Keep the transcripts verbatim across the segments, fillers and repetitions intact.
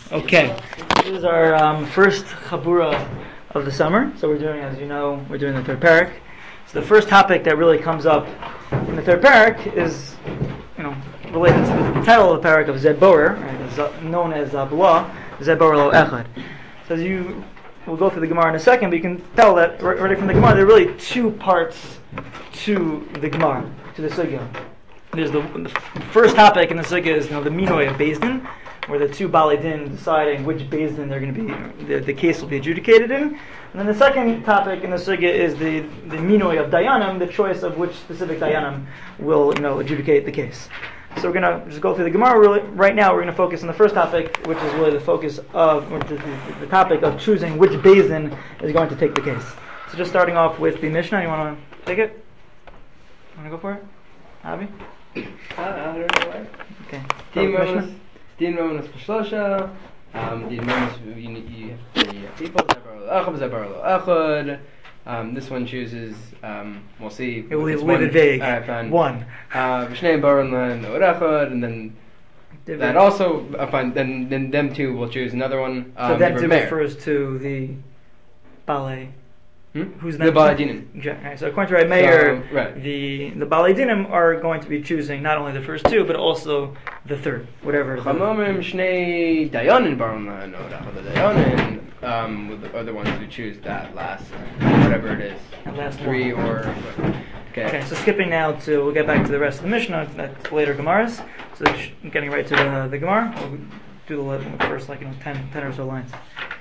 Okay, this is our um, first chabura of the summer. So we're doing, as you know, we're doing the third parak. So the first topic that really comes up in the third parak is, you know, related to the title of the parak of Zed Borer, right, known as Abua, Zed Borer Lo Echad. So as you, we'll go through the Gemara in a second, but you can tell that already from the Gemara there are really two parts to the Gemara, to the sugya. There's the, the first topic in the sugya is, you know, the minoi of Beis Din, where the two Balei Din deciding which Beis Din they're going to be, the, the case will be adjudicated in. And then the second topic in the sugya is the, the minoi of Dayanim, the choice of which specific Dayanim will, you know, adjudicate the case. So we're going to just go through the Gemara. Really, right now we're going to focus on the first topic, which is really the focus of, or the, the, the topic of choosing which Beis Din is going to take the case. So just starting off with the Mishnah, you want to take it? Want to go for it? Avi? I don't know why. Okay. Din Mishnah? Romanus, Din Romanus B'Shlosha, um, Din Romanus, you you have three people, Zebar Lo Echad, Zebar Lo Echad. Um, this one chooses, um, we'll see. We'll leave, it's leave it vague. Alright, fine. One. Uh, V'shnei Baron Lo Echad, and then that also, uh, fine, then, then them two will choose another one. Um, So that Devar two Meir. refers to the Balei. Hmm? Who's the next? Balei Dinim. Exactly. Right. So according to Rabbi Meir, So, right. the the Balei Dinim are going to be choosing not only the first two, but also the third, whatever. the- Chamomim Shnei Dayanin Baron Lo Echad, the Dayanin um, with the other ones who choose that last, whatever it is, That last three one. or okay. Okay, so skipping now to, we'll get back to the rest of the Mishnah, that's later Gemaras. So sh- getting right to the, the Gemara, we'll do the le- the first, like, you know, ten, ten or so lines.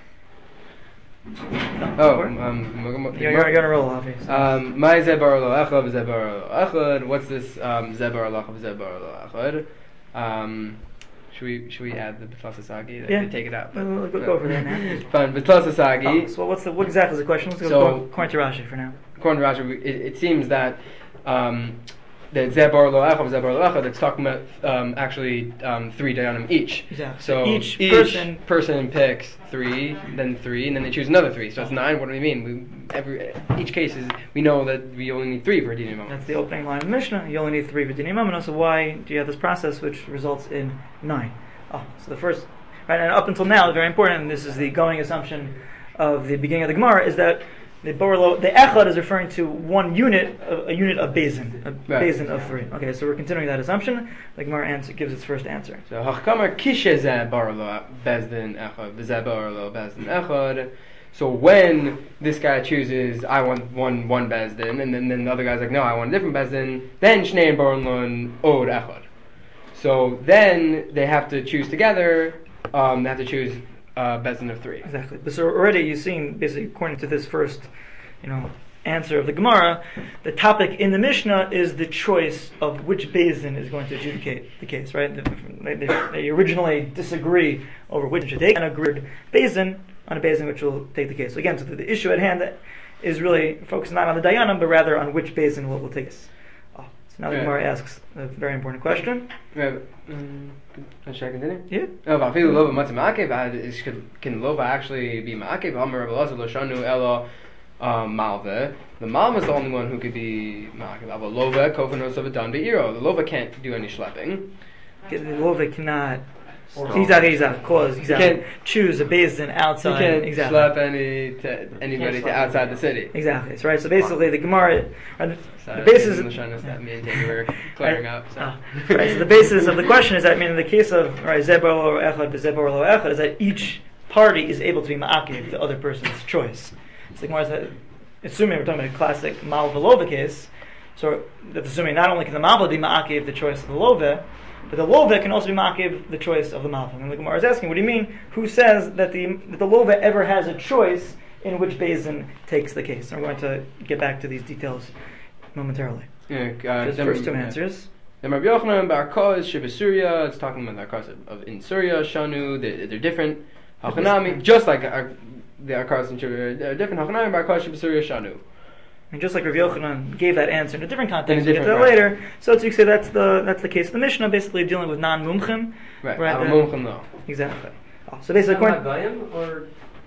No, Oh, go for it. um, you're, you're, you're gonna roll, obviously. um, my Zebar Lo Echad, Zebar Lo Echad. What's this? Um, Zebar Lo Echad, Zebar Lo Echad. Um, should we should we add the B'tlas Asagi? Yeah. Take it out. Uh, go, go for that now. Fine, B'tlas Asagi. Oh, so what's the, what exactly is the question? Let's go, So- go according to Rashi for now. According to Rashi, it, it seems that um, that Zebar Lo Echad, Zebar Lo Echad, it's talking about um, actually um, three Dayanim each. Exactly. So each, each person, person picks three, then three, and then they choose another three. So it's nine. What do we mean? We, every each case is we know that we only need three for a Din Imam. that's the opening line of the Mishnah. You only need three for Din Imam, and also why do you have this process which results in nine? Oh, so the first, right, and up until now, very important, and this is the going assumption of the beginning of the Gemara, is that the Borlo, the Echad is referring to one unit, a, a unit of Bezin, a Right. Bezin of three. Okay, so we're continuing that assumption. The Gemara answer, gives its first answer. So Hachkamar Kishe Zebar Lo Bezdin Echad, Zebar Lo Bezdin Echad. So when this guy chooses, I want one one Bezdin, and then, then the other guy's like, no, I want a different Bezdin, then Shnei and Baron Lon Od Echad. So then they have to choose together, um, they have to choose uh, Bezdin of three. Exactly. But so already you've seen, basically, according to this first, you know, answer of the Gemara, the topic in the Mishnah is the choice of which Bezin is going to adjudicate the case, right? They, they, they originally disagree over which should take, and agreed Bezin on a Bezin which will take the case. So again, so the, the issue at hand is really focused not on the Dayanim, but rather on which Bezin will, will take this. Oh, so now the Yeah. Gemara asks a very important question. Right. Um, should I continue? Yeah. Oh, but I feel lova matzah ma'akev. Is can can lova actually be ma'akev? Amar Rabbi Elazar lo shanu elo malve. The malva is the only one who could be ma'akev. But lova kofanos of a dan be'iro. The lova can't do any schlepping. The Lova cannot. Exactly, exactly. Cause exactly. can't- choose a basin You outside. can't exactly. schlep any to anybody to outside the city. Exactly. So, right. So basically, the Gemara, or the, Sorry, the basis. Lashonos that me and Tammy were clearing up. So. Ah, right. So the basis of the question is that, I mean, in the case of right, Zebar Lo Echad, Zebar Lo Echad, is that each party is able to be ma'akiv the other person's choice. So the Gemara said, assuming we're talking about a classic Malva Lova case, so that's assuming not only can the Malva be ma'akiv the choice of the Lova, but the Lova can also be ma'akiv the choice of the Malva. And the Gemara is asking, what do you mean? Who says that the that the Lova ever has a choice in which Bezin takes the case? And we're going to get back to these details momentarily. Yeah, uh, Just then- first two yeah. answers. The Rabbi Yochanan Bar Koz Shiva Surya. It's talking about the Arkas of, of in Surya Shanu. They're, they're different. Hachanami, just like our, the Arkas in Surya, they're different. Hachanami Bar Koz Shiva Surya Shanu. And just like Rav Yochanan gave that answer in a different context, In a we'll get to that different later. So to say that's the that's the case of the Mishnah, basically dealing with non-mumchim. Right. Right, Right uh, Mumchim though. Exactly. Oh, so basically, according, Goyim or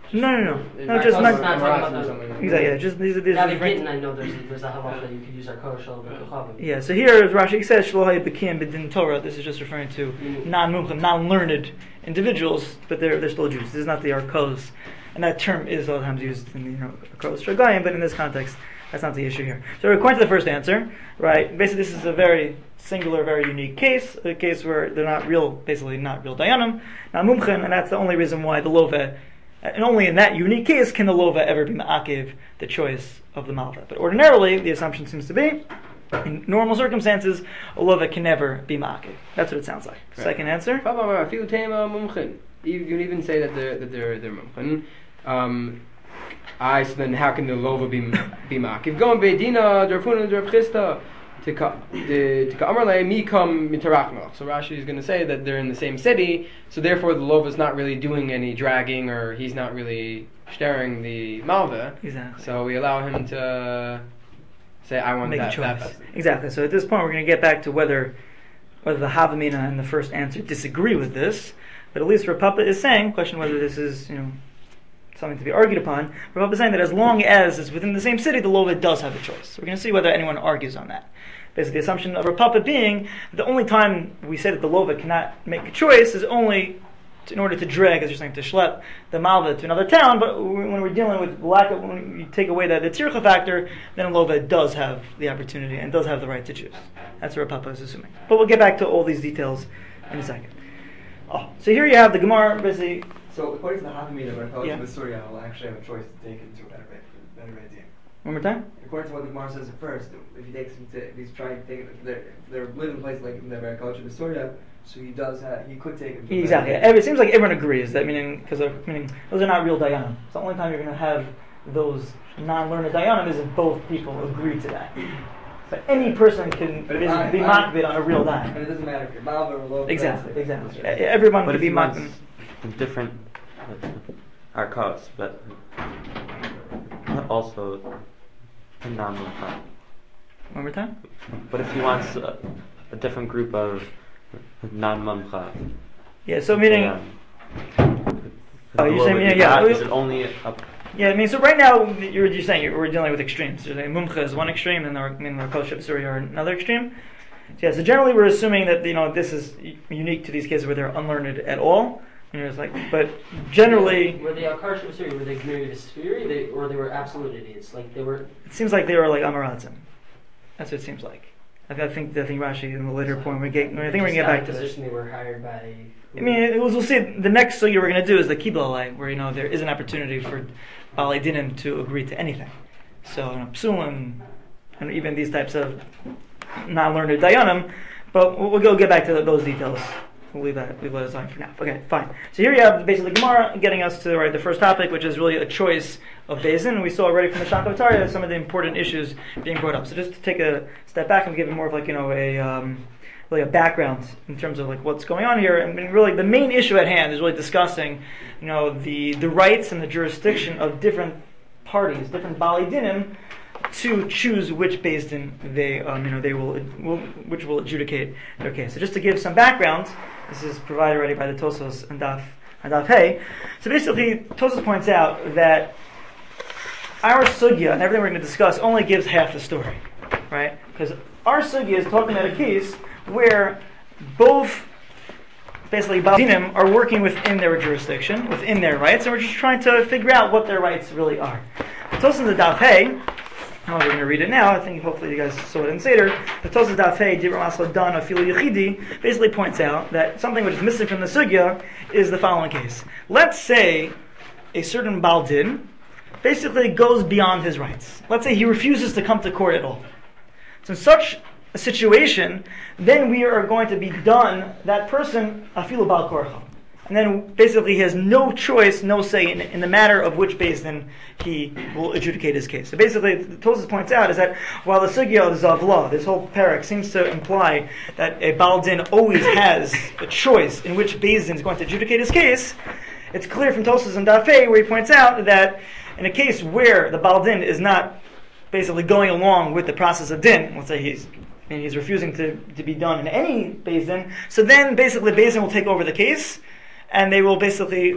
No, no, no. In No, my just cousin, not- I'm not Rashi talking or about something. Exactly. Yeah, just these are these Now are the different. Gittin, I know there's there's a halacha that you could use our kosher shalom b'kochavim. Yeah. So here, as Rashi says, Shlohai Bekim B'din Torah. This is just referring to non-mumchim, non-learned individuals, but they're they're still Jews. This is not the arkos, and that term is a lot of times used in the you know arkos shagayim, but in this context, that's not the issue here. So according to the first answer, right? Basically, this is a very singular, very unique case, a case where they're not real, basically not real dayanim, not mumchim, and that's the only reason why the lova. And only in that unique case can the lova ever be ma'akiv, the choice of the malva. But ordinarily, the assumption seems to be, in normal circumstances, a lova can never be ma'akiv. That's what it sounds like. Right. Second answer. You you can even say that they're that they're they're mumchin. Um, I so then how can the lova be be ma'akiv? Going beidina derfuna derfchista. To come, to Amarle, me come mitarachmach. So Rashi is going to say that they're in the same city, so therefore the lova is not really doing any dragging, or he's not really staring the malva. Exactly. So we allow him to say, "I want Make that." a choice. that person. Exactly. So at this point, we're going to get back to whether whether the Havamina and the first answer disagree with this. But at least Rav Papa is saying, question whether this is you know something to be argued upon. Rav Papa is saying that as long as it's within the same city, the lova does have a choice. So we're going to see whether anyone argues on that. Basically, the assumption of Rav Papa being the only time we say that the lova cannot make a choice is only to, in order to drag, as you're saying, to schlep the malva to another town. But when we're dealing with lack of, when you take away the, the tzircha factor, then a lova does have the opportunity and does have the right to choose. That's what Rav Papa is assuming. But we'll get back to all these details in a second. Oh, so here you have the Gemara, basically. So according to the Havamina, when I Yeah. to the Surya, will actually have a choice to take him to a better better idea. One more time. According to what the Gemara says at first, if he takes him to, if he's trying to take him, if they're, if they're living in a place like in the agriculture of Surya, so he does have, he could take him to a Exactly. better idea. It seems like everyone agrees that meaning because meaning those are not real dayanim. It's the only time you're going to have those non-learned dayanim is if both people agree to that. But any person can But if basically I- be I- makbid on a real And dayan. it doesn't matter if you're Malva or Loba. Exactly. that's- Exactly. that's E- right. Everyone But can if be he wants makbid. different arkos, but also non-mumchim. One more time. But if he wants a, a different group of non-mumchim, Yeah. So meaning. um, Oh, you're saying- yeah, yeah. Is it only a Yeah, I mean, so right now you're, you're saying you're, we're dealing with extremes. You're saying Mumcha is one extreme, and the I mean, Rav Shepsuri are another extreme. So yeah, so generally we're assuming that you know this is unique to these cases where they're unlearned at all. You know, it's like, but generally, Were they Akash Masuri? Were they community Sphiri? They or they were absolute idiots? Like they were. it seems like they were like Amaratzim. That's what it seems like. I, th- I think I think Rashi in the later point we get. I think we're gonna get back to this. Position they were hired by. I mean, it was, we'll see. The next sugya we're going to do is the Kiblalai, where you know there is an opportunity for Balei Dinim to agree to anything. So, you know, Psulim, and even these types of non-learned Dayanim. But we'll, we'll go get back to those details. We'll leave that leave that aside for now. Okay, fine. So here you have basically Gemara getting us to right the first topic, which is really a choice of Bezin. We saw already from the Shakavatarya some of the important issues being brought up. So just to take a step back and give it more of like you know a. Um, really a background in terms of like what's going on here, and really the main issue at hand is really discussing, you know, the the rights and the jurisdiction of different parties, different Bali Dinim, to choose which Beis Din they, um, you know, they will, will, which will adjudicate their case. So just to give some background, this is provided already by the Tosos and Daf and Daf Hey. So basically, Tosos points out that our sugya and everything we're going to discuss only gives half the story, right? Because our sugya is talking about a case where both basically Badinim are working within their jurisdiction, within their rights, and we're just trying to figure out what their rights really are. Tosos the Daf Hey, I'm not going to read it now, I think hopefully you guys saw it in Seder. The Tosos Daf Hey, Dibra Masla Dan Afilu Yechidi, basically points out that something which is missing from the sugya is the following case. Let's say a certain Baldin basically goes beyond his rights. Let's say he refuses to come to court at all. So in such a situation, then we are going to be done that person afilu bal korcha, and then basically he has no choice, no say in, in the matter of which Beis Din he will adjudicate his case. So basically, the Tosos points out is that while the sugya of Zavla, this whole parak seems to imply that a Baal Din always has a choice in which Beis Din is going to adjudicate his case, it's clear from Tosos and Daf Hey where he points out that in a case where the Baal Din is not basically going along with the process of din, let's say he's and he's refusing to, to be done in any Beis Din, so then basically Beis Din will take over the case, and they will basically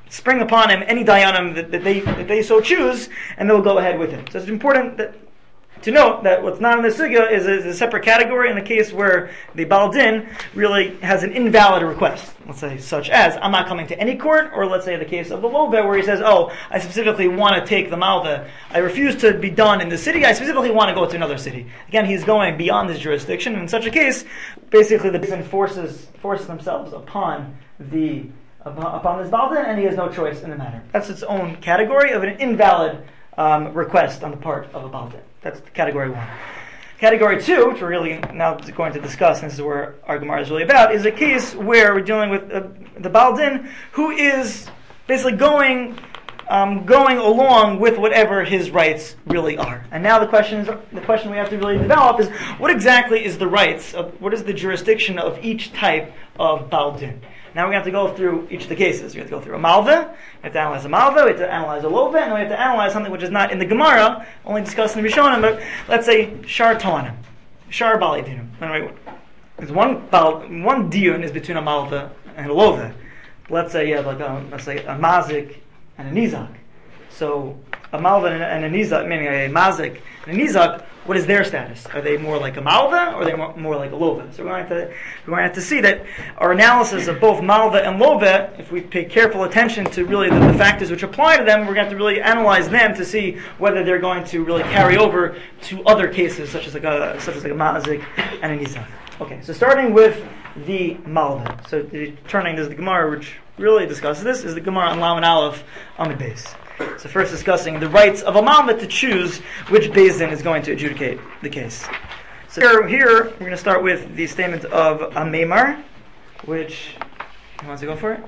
spring upon him any dayanim that, that they that they so choose, and they'll go ahead with it. So it's important that, to note that what's not in the sugya is a, is a separate category in a case where the Baal Din really has an invalid request. Let's say, such as, I'm not coming to any court, or let's say the case of the Lova, where he says, oh, I specifically want to take the Malva. I refuse to be done in the city, I specifically want to go to another city. Again, he's going beyond his jurisdiction. In such a case, basically the Din forces, forces themselves upon the upon this Baal Din, and he has no choice in the matter. That's its own category of an invalid um, request on the part of a Baal Din. That's category one. Category two, which we're really now going to discuss, and this is where our Gemara is really about, is a case where we're dealing with uh, the Baal Din, who is basically going um, going along with whatever his rights really are. And now the question is, the question we have to really develop is, what exactly is the rights of, what is the jurisdiction of each type of Baal Din? Now we have to go through each of the cases. We have to go through a malva, we have to analyze a malva, we have to analyze a lova, and we have to analyze something which is not in the Gemara, only discussed in the Rishonim, but let's say shar toanim, shar bali dinim. Anyway, there's one bal, one diun is between a malva and a lova. Let's say you have like a, let's say a mazik and a nizak. So a malva and a, and a nizak, meaning a mazik and a nizak, what is their status? Are they more like a malva, or are they more, more like a lova? So we're going, to, we're going to have to see that our analysis of both malva and lova, if we pay careful attention to really the, the factors which apply to them, we're going to have to really analyze them to see whether they're going to really carry over to other cases, such as like a such as like a mazik and a nizak. Okay, so starting with the malva. So the, turning this is the Gemara, which really discusses this, is the Gemara on Laman Aleph Amid Beis. So first discussing the rights of a malva to choose which Beis Din is going to adjudicate the case. So here, here we're going to start with the statement of a Meimar, which, who wants to go for it?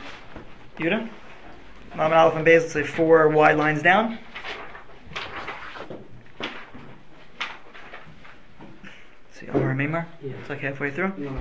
Yuda? Laman Aleph and Beis, let's say four wide lines down. See, Omar and Meimar? Yeah. It's like halfway through. No.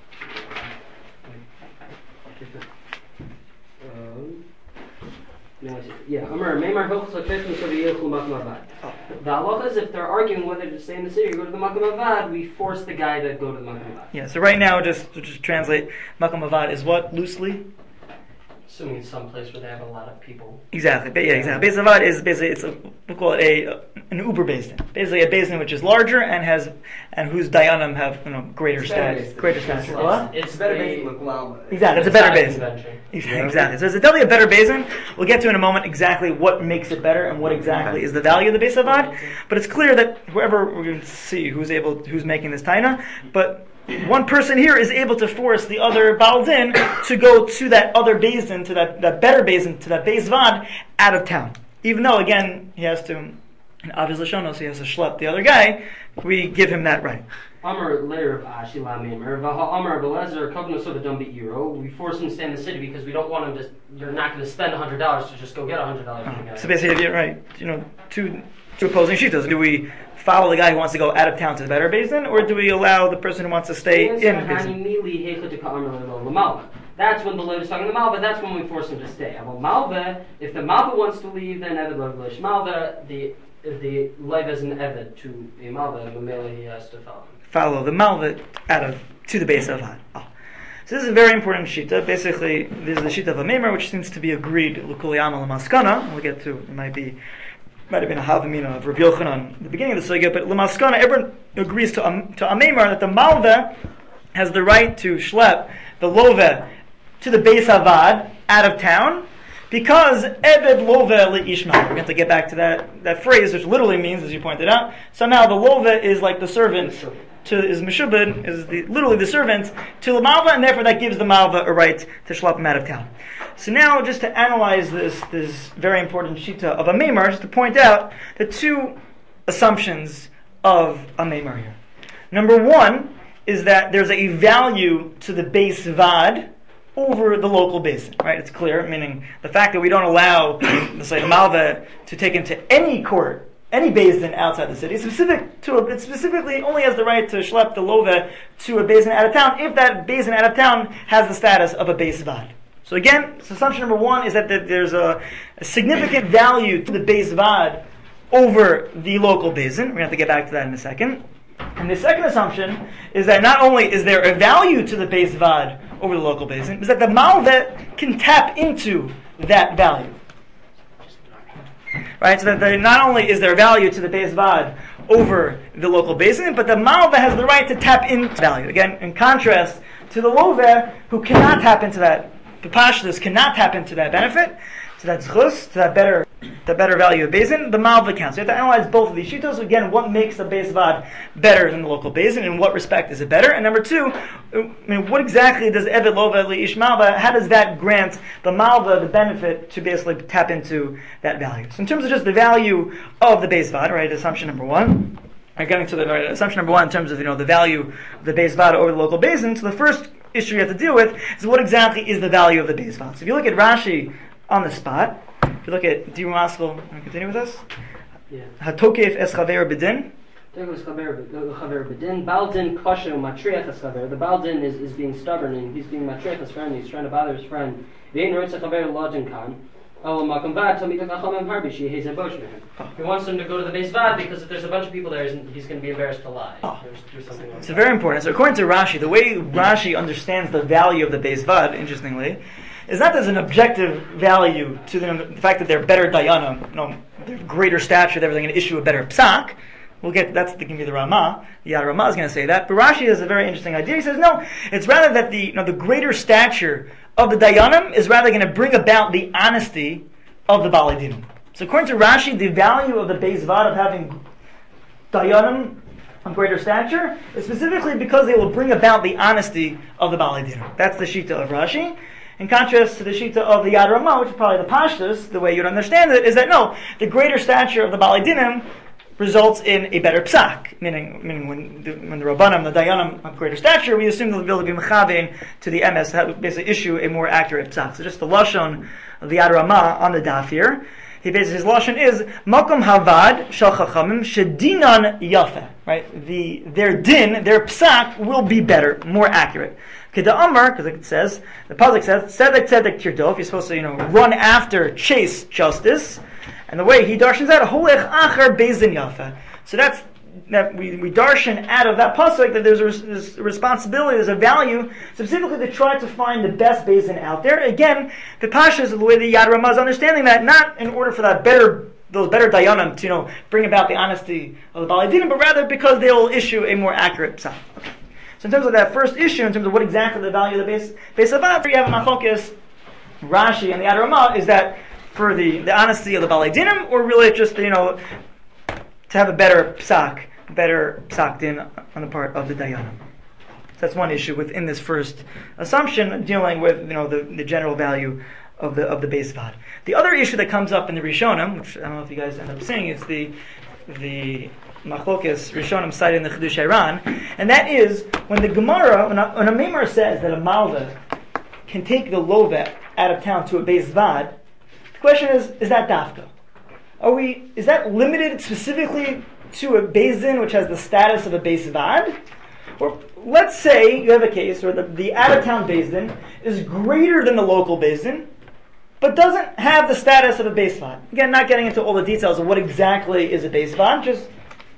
Um, no, I see. Yeah, Amar, Meimar Hilchos HaKeshim so v'yilchu Makam Avad. The halacha is if they're arguing whether to stay in the city or go to the Makam Avad, we force the guy to go to the Makam Avad. Yeah, so right now, just to just translate, Makam Avad is what, loosely? Assuming it's some place where they have a lot of people. Exactly, but yeah, exactly. Beis Avad is basically, it's a, we'll call it a, an uber Beis Din. Basically a Beis Din which is larger and has, and whose dayanim have, you know, greater It's better status, Beis Din. greater stature. What? It's, It's better the- based on the Malva. Exactly, it's a better side Beis Din. convention. Exactly, exactly. So it's definitely a better Beis Din. We'll get to in a moment exactly what makes it better and what exactly is the value of the Beis Avad. But it's clear that whoever, we're going to see who's able, who's making this taina, but one person here is able to force the other Baal Din to go to that other Beis Din, to that, that better Beis Din, to that Beis Vad, out of town. Even though, again, he has to, in Aviz Lashonos, he has to schlep the other guy, we give him that right. Amar layer of Ashi La Meimar. Vaha Amar Belezer Kavna Soda Dumbi Euro. We force him to stay in the city because we don't want him to. You're not going to spend a hundred dollars to just go get a hundred dollars from the guy. So basically, you're right. You know, two two opposing shittas. Do we follow the guy who wants to go out of town to the better Beis Din, or do we allow the person who wants to stay in Beis Din? That's when the Lev is talking to the Malva. That's when we force him to stay. About Malva, if the Malva wants to leave, then Eved Lev Lish Malva. The if the Lev is an Eved to a Malva, Mamela he has to follow him. Follow the Malva out of to the Beis Avad. Oh. So this is a very important shita. Basically, this is the shita of a Meimar, which seems to be agreed l'kuliyama l'maskana. We'll get to it. Might be might have been a havamina of Rabbi Yochanan at the beginning of the sugya, but l'maskana, everyone agrees to a, to a Meimar that the Malva has the right to schlep the love to the Beis Avad out of town, because Eved Love Le'ishma. We're going to get back to that, that phrase, which literally means, as you pointed out, somehow the Love is like the servant to is Meshubed, is the, literally the servant to the Malva, and therefore that gives the Malva a right to schlep him out of town. So now, just to analyze this this very important shita of a Meimar, just to point out the two assumptions of a Meimar here. Number one is that there's a value to the Beis Vad over the local Beis Din, right? It's clear, meaning the fact that we don't allow, let's say, the Malva to take him to any court, any Beis Din outside the city, specific to a, it specifically only has the right to schlep the love to a Beis Din out of town if that Beis Din out of town has the status of a Beis Vad. So again, so assumption number one is that there's a, a significant value to the Beis Vad over the local Beis Din. We're going to have to get back to that in a second. And the second assumption is that not only is there a value to the Beis Vad over the local Beis Din, is that the Malva can tap into that value. Right, so that there, not only is there value to the Beis Vad over the local basin, but the Malva has the right to tap into value. Again, in contrast to the Loveh, who cannot tap into that, the Pashtus cannot tap into that benefit, to that zchus, to that better, the better value of basin, the Malva counts. So you have to analyze both of these shitos. Again, what makes the Beis Vad better than the local basin? In what respect is it better? And number two, I mean, what exactly does Evet Loveh Li'ish Malva, how does that grant the Malva the benefit to basically tap into that value? So in terms of just the value of the Beis Vad, right, assumption number one, we're getting to the right, assumption number one in terms of, you know, the value of the Beis Vad over the local basin. So the first issue you have to deal with is what exactly is the value of the Beis Vad. So if you look at Rashi on the spot, if you look at Diru Maskell, can I continue with this? Yeah. Hatokef es chaver b'din. Baldin, Baldin kosher matriach es chaver. The Baldin is, is being stubborn and he's being matriach his friend. He's trying to bother his friend. V'ein roitz chaver lodging kan. Oh, Malcolm Vad told me to Chachamim Harbishi. He's a boshman. He wants him to go to the Beis Vad because if there's a bunch of people there, he's, he's going to be embarrassed to lie. Oh. Do something like So that. very important. So according to Rashi, the way Rashi understands the value of the Beis Vad, interestingly, is not as an objective value to them, the fact that they're better dayanim, you know, they're greater stature, they're going to issue a better psak. We'll get that's going to be the Ramah. The Yad Ramah is going to say that. But Rashi has a very interesting idea. He says no, it's rather that the you know the greater stature of the dayanim is rather going to bring about the honesty of the Balei Dinim. So according to Rashi, the value of the Beis Vad of having dayanim of greater stature is specifically because they will bring about the honesty of the Balei Dinim. That's the shita of Rashi. In contrast to the shita of the Yad Ramah, which is probably the Pashtus, the way you'd understand it, is that no, the greater stature of the Balei Dinim results in a better psak. Meaning, meaning when the, when the Rabbanim, the Dayanim have greater stature, we assume they'll be able to be mechavein to the M S, to basically issue a more accurate psak. So just the lashon of the Yad Ramah on the daf here, he basically his lashon is makom havad shel chachamim shedinan yafeh. Right, the their din, their psak will be better, more accurate. Keda Amar, because it says, the pasuk says, Tzedek Tzedek Tirdof, you're supposed to, you know, run after, chase justice. And the way he darshans out, Holech Acher Beizin Yafa. So that's, that we, we darshan out of that pasuk that there's a, there's a responsibility, there's a value, specifically to try to find the best Beizin out there. Again, the Pasha is the way the Yad Ramah is understanding that, not in order for that better, those better dayanim to, you know, bring about the honesty of the Balei Dinim, but rather because they will issue a more accurate psak. Okay. So in terms of that first issue, in terms of what exactly the value of the base base of Vad, you have a machlokes, Rashi and the Yad Ramah, is that for the, the honesty of the Balei Dinim, or really just, you know, to have a better psak, better psak din on the part of the dayanim. So that's one issue within this first assumption, dealing with, you know, the, the general value of the of the base Vad. The other issue that comes up in the Rishonim, which I don't know if you guys end up seeing, is the the Machlokes Rishonim cited in the Chidush Iran, and that is when the Gemara, when a, when a Meimar says that a Malva can take the Loveh out of town to a Beis Vad, the question is, is that dafka? Are we? Is that limited specifically to a Beis Din which has the status of a Beis Vad? Or let's say you have a case where the, the out of town Beis Din is greater than the local Beis Din, but doesn't have the status of a Beis Vad. Again, not getting into all the details of what exactly is a Beis Vad, just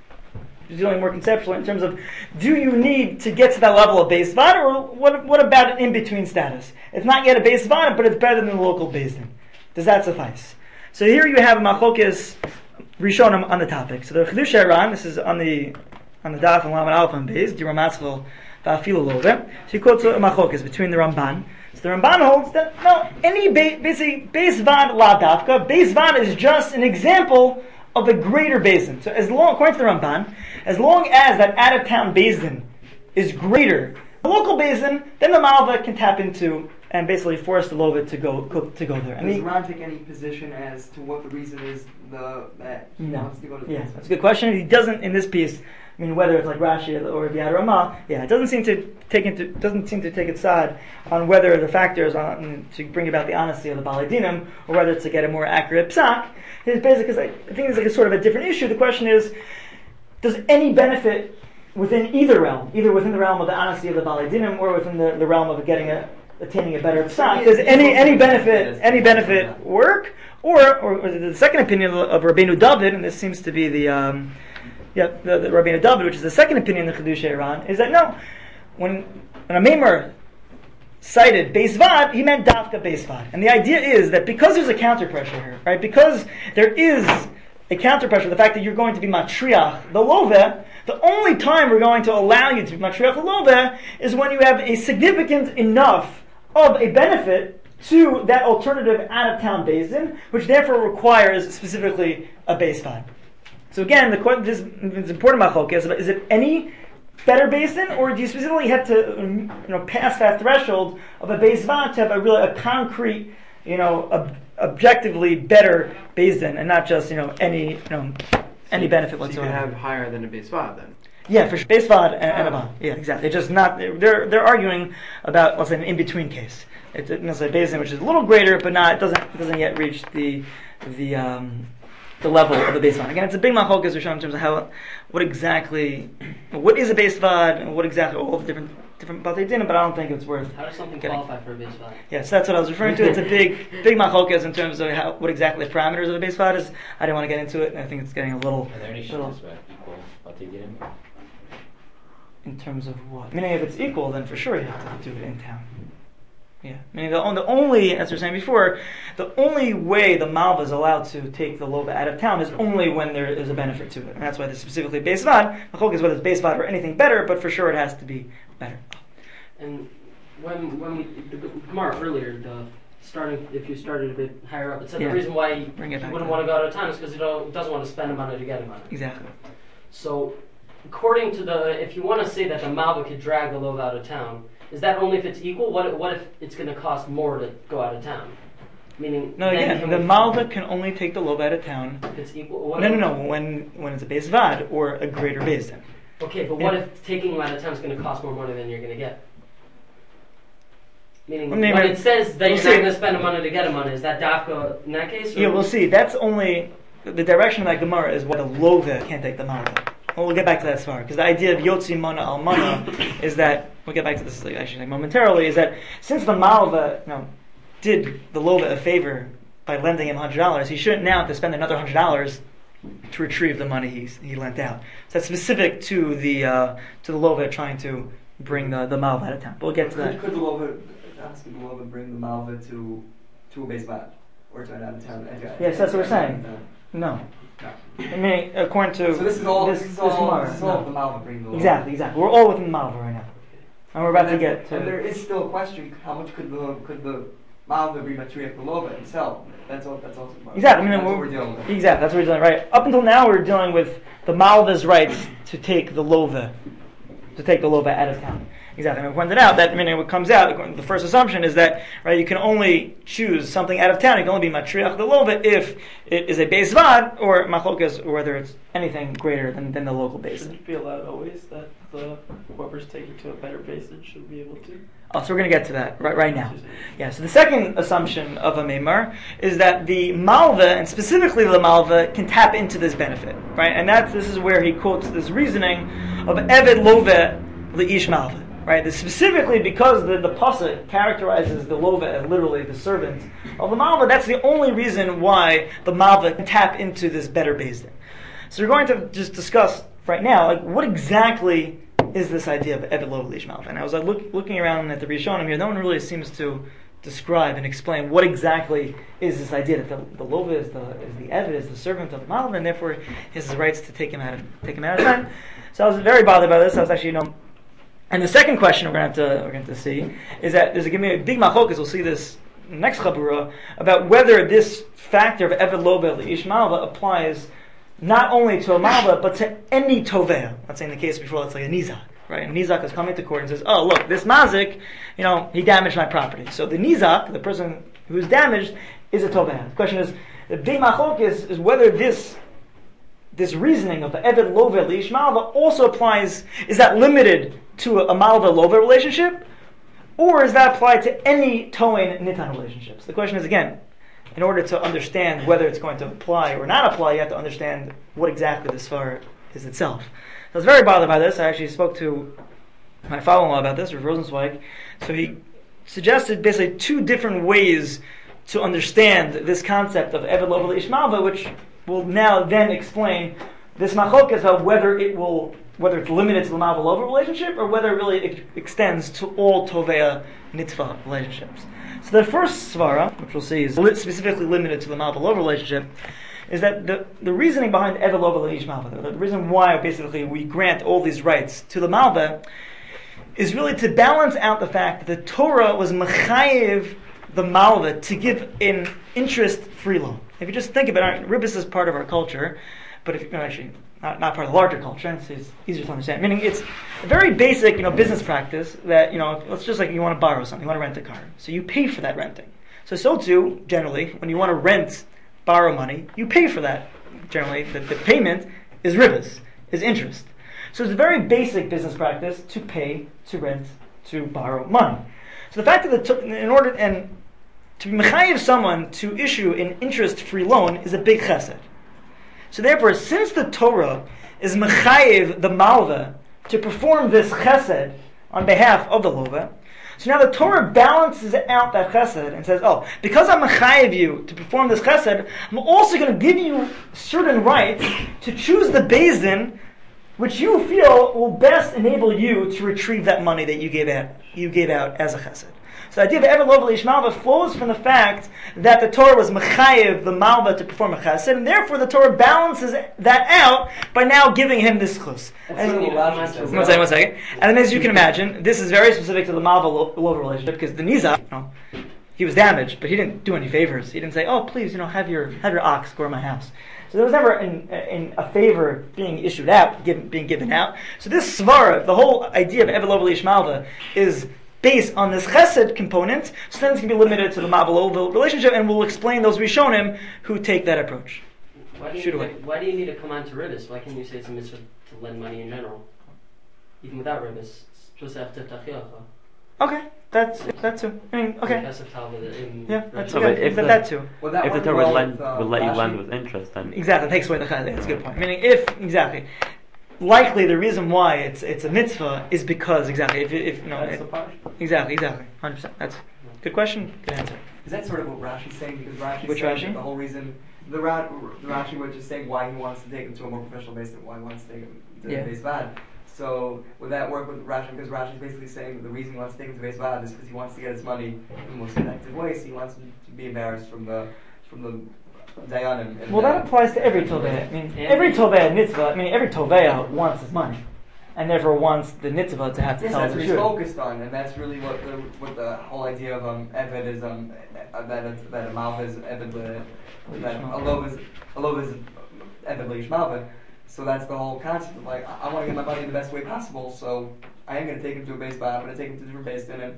dealing more conceptually in terms of, do you need to get to that level of Beis Vad, or what, what about an in-between status? It's not yet a Beis Vad, but it's better than the local Beis Din. Does that suffice? So here you have a Machlokes Rishonim on the topic. So the Chidush Iran, this is on the on the Daf and Lamed Aleph and Beis, Diru Maskell Va'afilu Loveh. So he quotes a Machlokes between the Ramban. So the Ramban holds that no, any ba- basically Beis Vad la Dafka, Beis Vad is just an example of a greater basin. So as long, according to the Ramban, as long as that out-of-town basin is greater, the local basin, then the Malva can tap into and basically force the Loveh to go, go to go there. And Does the, Ron take any position as to what the reason is the that he No. wants to go to the yeah, Beis that's a good question. He doesn't in this piece. I mean, whether it's like Rashi or the Yad Ramah, yeah, it doesn't seem to take into doesn't seem to take its side on whether the factors on to bring about the honesty of the Balei Dinim or whether it's to get a more accurate psak. It's basically, I think it's like a sort of a different issue. The question is, does any benefit within either realm, either within the realm of the honesty of the Balei Dinim or within the, the realm of getting a attaining a better psak, does any any benefit any benefit work? Or, or, or the second opinion of Rabbeinu David, and this seems to be the um, yeah the, the Rabbeinu David, which is the second opinion of the Chidush Iran, is that no, when when a Meimar cited Beis Vad, he meant Dafka Beis Vad. And the idea is that because there's a counter pressure here, right? Because there is a counter pressure, the fact that you're going to be matriach the loveh, the only time we're going to allow you to be matriach the loveh is when you have a significant enough of a benefit to that alternative out-of-town basin, which therefore requires specifically a Beis Vad. So again, the question, this is important about is, is it any better basin, or do you specifically have to, you know, pass that threshold of a Beis Vad to have a really a concrete, you know, ob- objectively better basin, and not just, you know, any, you know, any benefit So you whatsoever? can have higher than a Beis Vad then. Yeah, for sure. Beis Vad and, and a Vad. Yeah, exactly. It's just not. They're they're arguing about, let's say, an in between case. It's a, it's a basin which is a little greater, but not. It doesn't it doesn't yet reach the the um, the level of the Beis Vad. Again, it's a big machlokes in terms of how, what exactly, what is a Beis Vad, and what exactly all the different different Batei Dinim. But I don't think it's worth. How does something getting. qualify for a Beis Vad? Yes, that's what I was referring to. It's a big big machlokes in terms of how, what exactly the parameters of a Beis Vad is. I didn't want to get into it, and I think it's getting a little. Are there any little shittas about equal Batei Dinim? in terms of what? Meaning, if it's equal, then for sure you have to do it in town. Yeah, meaning the, on- the only, as we were saying before, the only way the malva is allowed to take the lova out of town is only when there is a benefit to it, and that's why this specifically Beis Vad. The chok is whether it's Beis Vad or anything better, but for sure it has to be better. And when when we the Gemara earlier, the starting if you started a bit higher up, it said Yeah. the reason why you Bring it back wouldn't to want to go out of town is because you don't doesn't want to spend money to get money. Exactly. So, according to the, if you want to say that the malva could drag the lova out of town, is that only if it's equal? What what if it's going to cost more to go out of town? Meaning, No, then again, can the we- malva can only take the lova out of town. If it's equal. What No, no, no. When when it's a Beis Vad or a greater basin. Okay, but what Yeah. if taking them out of town is going to cost more money than you're going to get? Meaning, Well, maybe- when it says that we'll you're see. not going to spend the money to get the money, is that dafka in that case? or- Yeah, we'll see. That's only the direction of that Gemara is what the lova can't take the malva. Well, we'll get back to that far because the idea of yotzi mana al mana is that we'll get back to this like, actually like, momentarily. Is that since the malva, you know, did the lova a favor by lending him hundred dollars, he shouldn't now have to spend another hundred dollars to retrieve the money he he lent out. So that's specific to the uh, to the lova trying to bring the the malva out of town. But we'll get to Could, that. could the Lova, asking the Lova bring the Malva to to a Beis Vad or to an out of town? Yes, that's what we're saying. No, I mean according to So this is all. this, This, is this all. Gemara, This is all no. the Malva bringing the Lova. Exactly, exactly. We're all within the malva right now, and we're about to And then- get to. And there is still a question: how much could the could the Malva be matriach the Lova itself? That's all. That's also. Exactly. I mean, That's we're, what we're dealing with. Exactly. That's what we're dealing with. Right. Up until now, we're dealing with the malva's rights to take the lova, to take the lova out of town. Exactly. And we pointed out that, I mean, what comes out, the first assumption is that, right, you can only choose something out of town. You can only be matriach the lova if it is a Beis Vad or machlokas, or whether it's anything greater than, than the local basin. Shouldn't it be allowed always that the whoever's taking to a better basin should be able to? Oh, so we're going to get to that right, right now. Yeah, so the second assumption of a Meimar is that the Malva, and specifically the Malva, can tap into this benefit, right? And that's, this is where he quotes this reasoning of Eved Love Le'ish Malva, right? This specifically because the, the Pasuk characterizes the Lova as literally the servant of the Malva, that's the only reason why the Malva can tap into this better Beis Din. So we're going to just discuss right now, like, what exactly is this idea of Eved Lov Le'ish Malva? And I was like, look, looking around at the Rishonim here, no one really seems to describe and explain what exactly is this idea that the, the Lova is the is the Eved, is the servant of the Malva, and therefore he has the rights to take him out of take him out of time. So I was very bothered by this. I was actually, you know, and the second question we're going to have to we're going to see is that there's a, a big machokas. We'll see this next chabura about whether this factor of Eved Lova Le'ish Malva applies not only to a malva, but to any tovea. Let's say in the case before, let's say a nizak, right? A nizak is coming to court and says, oh, look, this mazik, you know, he damaged my property. So the nizak, the person who is damaged, is a tovea. The question is, the big machok is, is whether this this reasoning of the Eved Lova Le'ish Malva also applies, is that limited to a, a malva-lova relationship, or is that applied to any toin nitan relationships? The question is, again, in order to understand whether it's going to apply or not apply, you have to understand what exactly the Svar is itself. So I was very bothered by this. I actually spoke to my father-in-law about this, Rav Rosenzweig. So he suggested basically two different ways to understand this concept of Eved Lova Le'ish Malva, which will now then explain this machlok is about whether it will, whether it's limited to the malva lova relationship or whether it really ex- extends to all tovea nitzvah relationships. So the first svara, which we'll see is li- specifically limited to the malva lova relationship, is that the, the reasoning behind Evel Lova Leish Malva, the reason why basically we grant all these rights to the Malva, is really to balance out the fact that the Torah was mechayev the Malva to give an interest-free loan. If you just think about it, ribbis is part of our culture, but if you know, actually not, not part of the larger culture, it's, it's easier to understand. Meaning it's a very basic, you know, business practice that, you know, it's just like you want to borrow something, you want to rent a car, so you pay for that renting. So so too, generally, when you want to rent, borrow money, you pay for that. Generally, the, the payment is ribbis, is interest. So it's a very basic business practice to pay, to rent, to borrow money. So the fact that the, in order and to be mechayev someone to issue an interest-free loan is a big chesed. So therefore, since the Torah is mechayev the malva to perform this chesed on behalf of the lova, so now the Torah balances out that chesed and says, oh, because I'm mechayev you to perform this chesed, I'm also going to give you certain rights to choose the beis din which you feel will best enable you to retrieve that money that you gave out, you gave out as a chesed. So the idea of Evel Lova Leish Malva flows from the fact that the Torah was mechayev the malva to perform a chesed, and therefore the Torah balances that out by now giving him this chus. And, one second, one second. And then, as you can imagine, this is very specific to the malva lova relationship because the nizak, you know, he was damaged, but he didn't do any favors. He didn't say, "Oh, please, you know, have your have your ox go to my house." So there was never in, in a favor being issued out, given, being given out. So this svara, the whole idea of Evel Lova Leish Malva, is based on this chesed component, so then it's going to be limited to the Malva relationship, and we'll explain those Rishonim who take that approach. Why do you, Shoot need away. to, why do you need to come on to ribbis? Why can't you say it's a mitzvah to lend money in general? Even without ribbis. It's just after tachiacha. Okay, that's that too. I mean, okay. Yeah, that's No, okay. but if But the- that too. Well, that If the worked Torah well would, lend, with, uh, would let you Rashi. lend with interest, then Exactly, it takes away the chesed. That's a good point. Meaning, if exactly, likely the reason why it's it's a mitzvah is because exactly if if you know That's it, the punishment. exactly exactly hundred percent. That's good question. Good answer. Is that sort of what Rashi's saying? Because Rashi's Which saying Rashi? that the whole reason the, Ra- the Rashi was just saying why he wants to take him to a more professional base than why he wants to take him to Yeah. base vad. So would that work with Rashi? Because Rashi's basically saying that the reason he wants to take him to base vad is because he wants to get his money in the most effective way. So he wants him to be embarrassed from the from the dayanim. and Well, the- that applies to every tovei. I mean, every tovei mitzvah. I mean, every tovei wants his money, and therefore wants the mitzvah to have to Yes, tell that's the what he's truth. focused on, and that's really what the what the whole idea of um Eved is um uh, that it's, that a malva is Eved le- that a lov is a lov is Eved leish malva. So that's the whole concept of like I, I want to get my money the best way possible. So I am going to take him to a base bar. I'm going to take him to different base din, and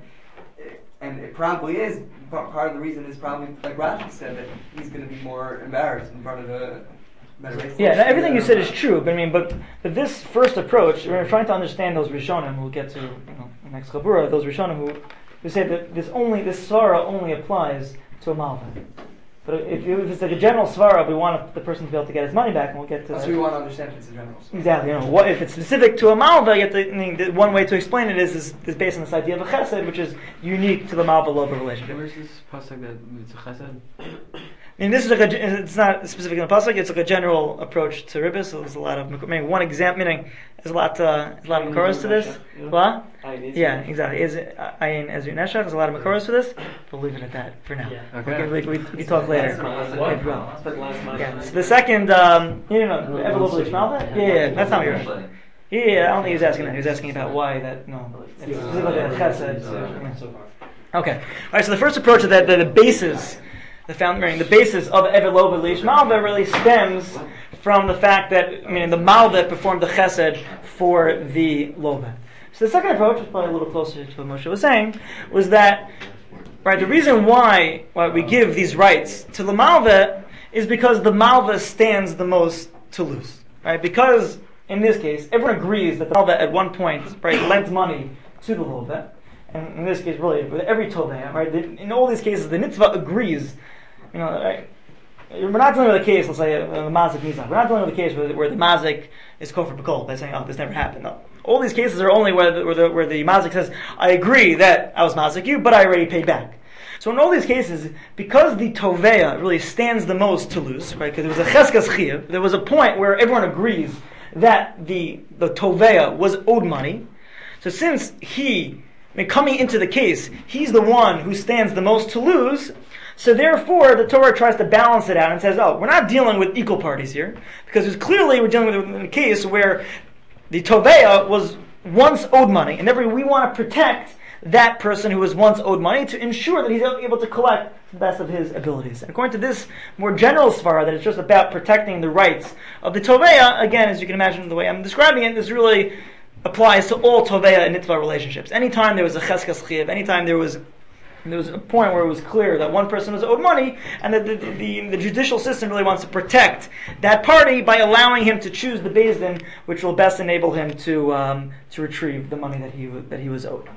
and it probably is part part of the reason is probably like Rashi said that he's going to be more embarrassed in front of the. Yeah, now everything you said is true, but I mean, but, but this first approach, we're trying to understand those Rishonim. We'll get to you know the next Chabura. Those Rishonim who, who say that this only this svara only applies to a malva. But if, you, if it's like a general svara, we want the person to be able to get his money back, and we'll get to That's that. what we want to understand if it's in general. So. Exactly. You know, what, if it's specific to a malva, you have to, I mean, the one way to explain it is, is is based on this idea of a chesed, which is unique to the malva lova relationship. Where's this pasuk that it's a chesed? I mean, this is like a, it's not specific in the pasuk. It's like a general approach to ribbis. So there's a lot of, I mean, one example, meaning there's a lot, uh, there's a lot of makaros to this. What? Yeah, exactly. Is it ayin ezu neshach? There's a lot of makaros for this. We'll leave it at that for now. Yeah. Okay. We, we, we, we talk later. What? If you will. Yeah. So the second, um, you know, Evel Lova Leish Malva? Yeah, yeah, that's not what you're asking. Yeah, yeah, I don't think he was asking that. He was asking about why that, no, it's specifically a chesed. So, yeah. Okay. All right. So the first approach is that the, the basis, the founding, the basis of Evel Lova Leish Malva really stems from the fact that I mean the Malva performed the chesed for the lova. So the second approach, is probably a little closer to what Moshe was saying, was that right the reason why why we give these rights to the Malva is because the Malva stands the most to lose. Right? Because in this case, everyone agrees that the Malva at one point right lent money to the lova. And in this case, really, with every tovei, right? The, in all these cases, the mitzvah agrees. You know, right? We're not dealing with a case, let's say, uh, the mazik nizak. We're not dealing with a case where, where the mazik is kofar b'kol by saying, "Oh, this never happened." No, all these cases are only where the, where the, where the mazik says, "I agree that I was mazik you, but I already paid back." So in all these cases, because the Toveya really stands the most to lose, right? Because there was a Cheskas Chiyuv, there was a point where everyone agrees that the, the Toveya was owed money. So since he, I mean, coming into the case, he's the one who stands the most to lose, so therefore the Torah tries to balance it out and says, oh, we're not dealing with equal parties here, because it's clearly we're dealing with a case where the Toveya was once owed money, and therefore we want to protect that person who was once owed money to ensure that he's able to collect to the best of his abilities. And according to this more general svara, that it's just about protecting the rights of the Toveya, again, as you can imagine the way I'm describing it, this really applies to all Toveya and Nitva relationships. Anytime there was a Cheskas Chiyuv, anytime there was there was a point where it was clear that one person was owed money, and that the, the, the judicial system really wants to protect that party by allowing him to choose the Beis Din, which will best enable him to um, to retrieve the money that he that he was owed.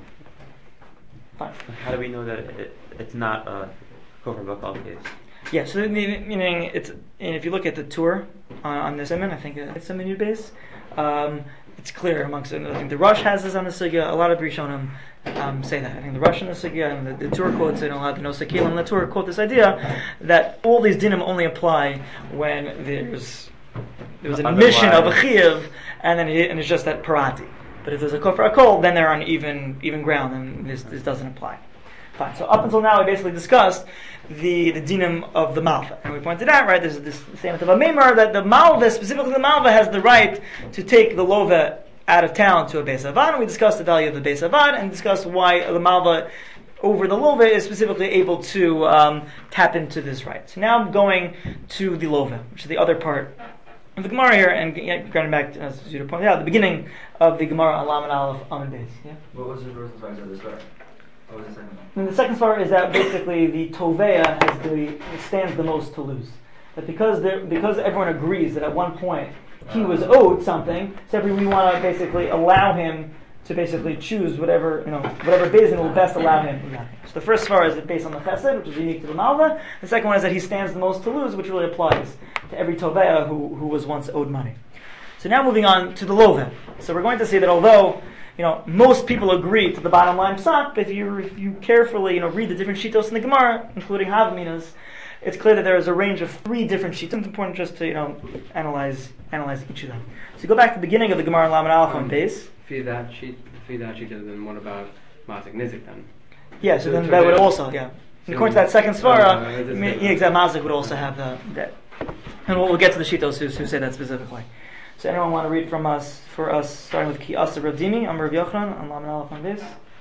Fine. How do we know that it, it's not a Kofar Bakal case? Yeah, so the, meaning it's, and if you look at the tour on, on this Siman, I think it's a menu base. Um, it's clear amongst, I think the Rush has this on the Sugya. A lot of Rishonim um, say that. I think the Rush and the Sugya and the, the tour quotes, and a lot of the Nosakim and the tour quote this idea that all these dinim only apply when there's there was an admission of a chiyuv, and then it, and it's just that parati. But if there's a kofar akol, then they're on even even ground, and this this doesn't apply. Fine. So up until now, we basically discussed the, the dinim of the malva, and we pointed out, right, there's this statement of a memar that the malva, specifically the malva, has the right to take the lova out of town to a beis avad, and we discussed the value of the beis avad, and discussed why the malva over the lova is specifically able to um, tap into this right. So now I'm going to the lova, which is the other part of the Gemara here, and yeah, going back to, as you pointed out, the beginning of the Gemara on Laman Aleph Amud Beis. Yeah. What was the first part of the story? What was the second one? And the second part is that basically the Toveya has the stands the most to lose. That because there, because everyone agrees that at one point he was owed something, so we want to basically allow him to basically choose whatever, you know, whatever Beis Din will best allow him. So the first svara is based on the Chesed, which is unique to the Malva. The second one is that he stands the most to lose, which really applies to every Toveya who, who was once owed money. So now moving on to the Lova. So we're going to see that although, you know, most people agree to the bottom line psak, but if you if you carefully, you know, read the different shitos in the Gemara, including Havminas, it's clear that there is a range of three different shitos. It's important just to, you know, analyze analyze each of them. So go back to the beginning of the Gemara in Laman Aleph on base. Feed that sheet, feed that sheet, then what about Mazik Nizik then? Yeah, so, So then to that would the- also, yeah. And according to that second Uh, svara, it is I mean, different. yeah, exactly, Mazik would also have the, that. And we'll, we'll get to the shitos who, who say that specifically. So anyone want to read from us, for us, starting with Ki Asa Rav Dimi, I'm Rav Yochanan, on Laman Aleph on base?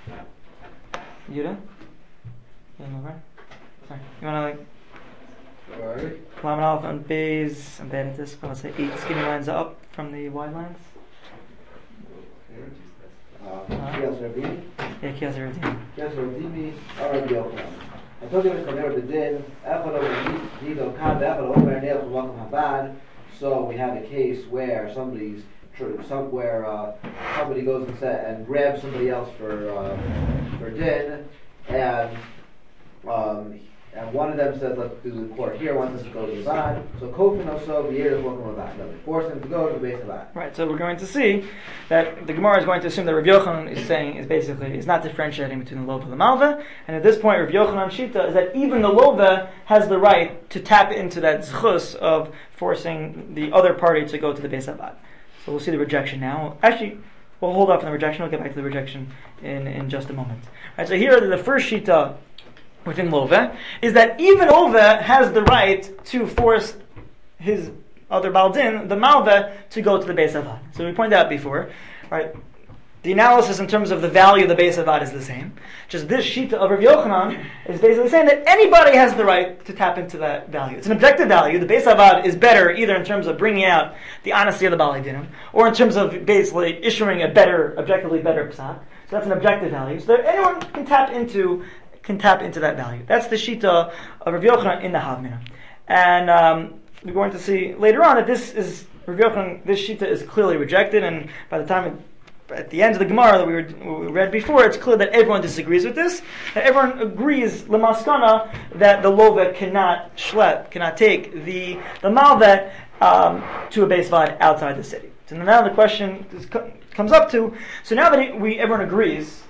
Yuda? Yeah, no, right? Sorry. You want to, like, Laman Aleph on base, I'm bad at this, but let's say eight skinny lines up from the wide lines. Yes, Rabbi. Yeah, Ki Asa Rav Dimi. Yes, Rabbi. Rabbi Yochanan. I told you to come over the din. Echad over Dido Kad. Echad over Neil from Makom Habad. So we have a case where somebody's tr- somewhere uh, somebody goes and, set, and grabs somebody else for uh, for din, and um, and one of them says, "Let's do the court here." Wants us to go to the Zad. So Kofin also the year of Makom Habad. No, they force him to go to the base of that. Right, so we're going to see that the Gemara is going to assume that Rav Yochanan is saying, is basically, is not differentiating between the Lova and the Malva, and at this point Rav Yochanan Shita is that even the Lova has the right to tap into that zchus of forcing the other party to go to the Beis Avad. So we'll see the rejection now. Actually, we'll hold off on the rejection, we'll get back to the rejection in, in just a moment. Right, so here the first Shita within Lova is that even Lova has the right to force his other Baldin, the Malva, to go to the Beis Avad. So we pointed out before, right? The analysis in terms of the value of the Beis Avad is the same. Just this Shita of Rav Yochanan is basically saying that anybody has the right to tap into that value. It's an objective value. The Beis Avad is better either in terms of bringing out the honesty of the Baalei Dinim, or in terms of basically issuing a better, objectively better psak. So that's an objective value. So that anyone can tap into can tap into that value. That's the Shita of Rav Yochanan in the Havmina. And um, we're going to see later on that this is Rav Yochanan, this Shita is clearly rejected, and by the time it, at the end of the Gemara that we, were, we read before, it's clear that everyone disagrees with this. That everyone agrees, lemaskana, that the lova cannot shlep, cannot take the the malvet um, to a Beis Avad outside the city. So now the question is, comes up to: so now that we everyone agrees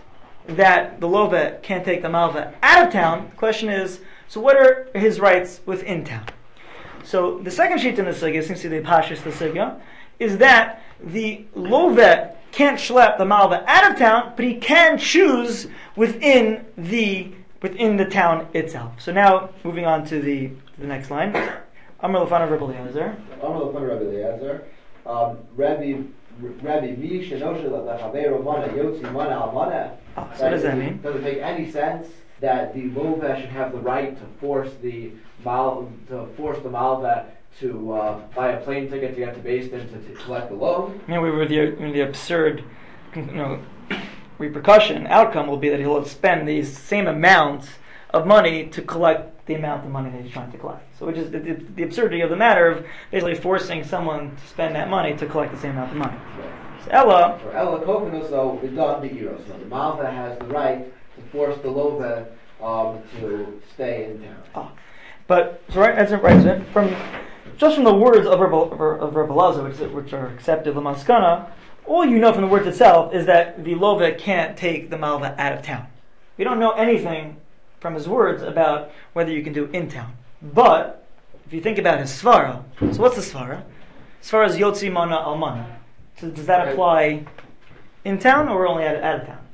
that the love can't take the malva out of town, the question is, so what are his rights within town? So the second sheet in the sugya, seems to be the pashas the sugya, is that the love can't schlep the malva out of town, but he can choose within the within the town itself. So now moving on to the to the next line. Amar Lefanav Rabbi Eliezer. Amar Lefanav Rabbi Eliezer. Um, Rabbi Rabbi Mi Shenoshe Lechaveiro Mana Yotzi Mana Al Mana. So what does that mean? Does it make any sense that the Lova should have the right to force the mal to force the Malva to uh, buy a plane ticket to get to Basin to, to collect the loan? I mean, we were the the absurd, you know, repercussion outcome will be that he'll spend the same amount of money to collect the amount of money that he's trying to collect. So, which is the, the, the absurdity of the matter of basically forcing someone to spend that money to collect the same amount of money. So Ella, for Ella Kofinos, so it does the Eros. So the Malva has the right to force the Lova um, to stay in town. Oh. But so right, that's right. So from just from the words of Rabbi of Rabbi Eliezer, which, which are accepted Lamaskana, all you know from the words itself is that the Lova can't take the Malva out of town. We don't know anything from his words about whether you can do in town. But if you think about his svara, so what's the svara? Svara is Yotzi Mana Almana. So does that apply in town or only out, out of town?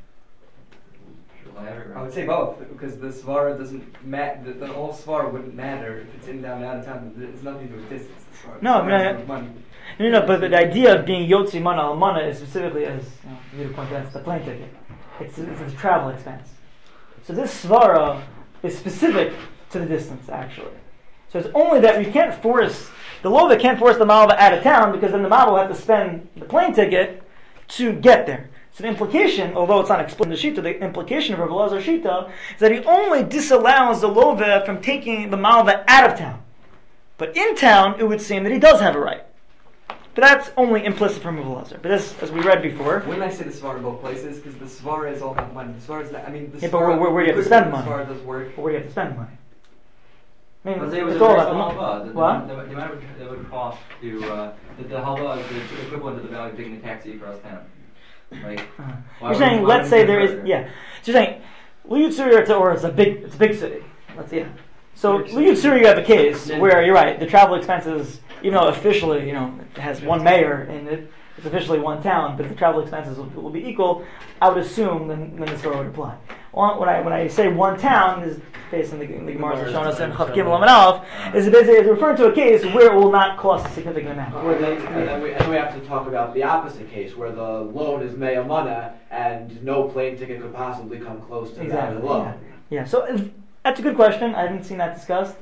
I would say both, because the svara doesn't matter. The, the whole svara wouldn't matter if it's in town or out of town. It's nothing to do with distance. The svara. No, the no, no, money. no, no. But the idea of being Yotzi Mana Almana is specifically, as you know, you point out, it's the plane ticket. It's, it's a travel expense. So this svara is specific to the distance, actually. So it's only that you can't force the Lova can't force the Malva out of town, because then the Malva will have to spend the plane ticket to get there. So the implication, although it's not explained in the Shita, the implication of Rabbi Eliezer Shita is that he only disallows the Lova from taking the Malva out of town. But in town, it would seem that he does have a right. But that's only implicit from Rabbi Eliezer. But this, as we read before, Wouldn't I say the svara in both places? Because the svara is all about money. The svara is not, I mean, the yeah, but svara, where, where, where do you have to the spend money? svara does work. Where do you have to spend money? I mean, But it was it's a all very about the small money. halva. The, What? the, the, the amount it would cost to uh, the, the halva is the equivalent of the value of taking a taxi across town. Like, Uh-huh. why You're would- saying, why let's would say you there do is, further? yeah. So you're saying, Liyutsuri, or it's a big, it's a big city. Let's see. Yeah. So Liyutsuri, you have a case where you're right. The travel expenses, even though officially, you know, it has one mayor and it, it's officially one town, but if the travel expenses will, will be equal, I would assume then, then the story would apply. When I when I say one town, is based on the, the Gemara's Shonas and Chav Gimel Amud Aleph, is basically is referring to a case where it will not cost a significant amount. Where they, and, then we, and we have to talk about the opposite case, where the loan is Mea Mana, and no plane ticket could possibly come close to that Exactly. loan. Yeah. yeah. So if, that's a good question. I haven't seen that discussed.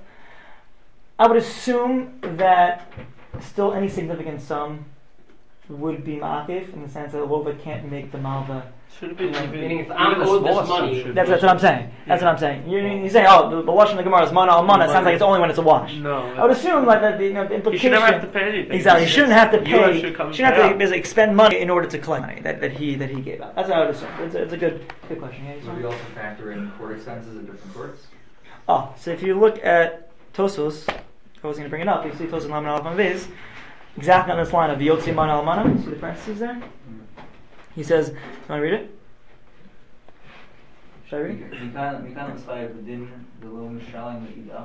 I would assume that still any significant sum would be ma'akif, in the sense that the Lova can't make the malva. Should it be even, Meaning if even I'm the owed this smallest sum money- should That's, be- that's what I'm saying. That's what I'm saying. You're, you're saying, oh, the, the wash in the Gemara is mana al mana. It sounds like it's only when it's a wash. No. I would assume like that the, you know, the You implication. should never have to pay anything. Exactly. You shouldn't have to You guys pay. should come You shouldn't have pay to up. basically expend money in order to collect money that, that he that he gave out. That's what I would assume. It's a, it's a good good question. Yeah, you Would we saw? also factor in court expenses at different courts? Oh, so if you look at Tosos, I was going to bring it up. You see Tosos Laman Aleph Amviz, exactly on this line of Yotzi Mana Al Mana. See the parentheses there? He says, "You want to read it? Should I read it?" מכאן מכאן נוסחה בדין ולא משלם לאידך